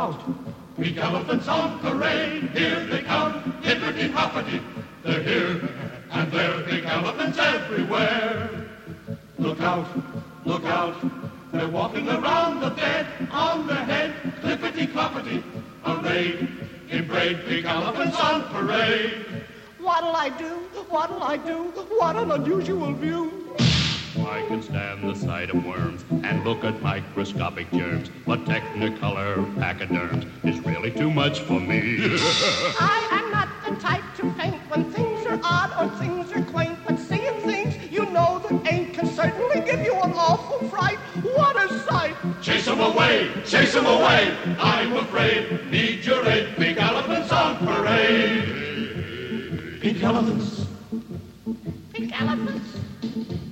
out. Pink elephants on parade, here they come, hippity-hoppity. They're here and there, pink elephants everywhere. Look out, look out, they're walking around the bed, on their head, clippity-cloppity. Arrayed in braid, pink elephants on parade. What'll I do? What'll I do? What an unusual view. I can stand the sight of worms and look at microscopic germs, but Technicolor pachyderms is really too much for me. I am not the type to faint when things are odd or things are quaint, but seeing things you know that ain't can certainly give you an awful fright. What a sight! Chase 'em away, I'm afraid. Need your aid, pink elephants on parade. Pink elephants. Pink elephants.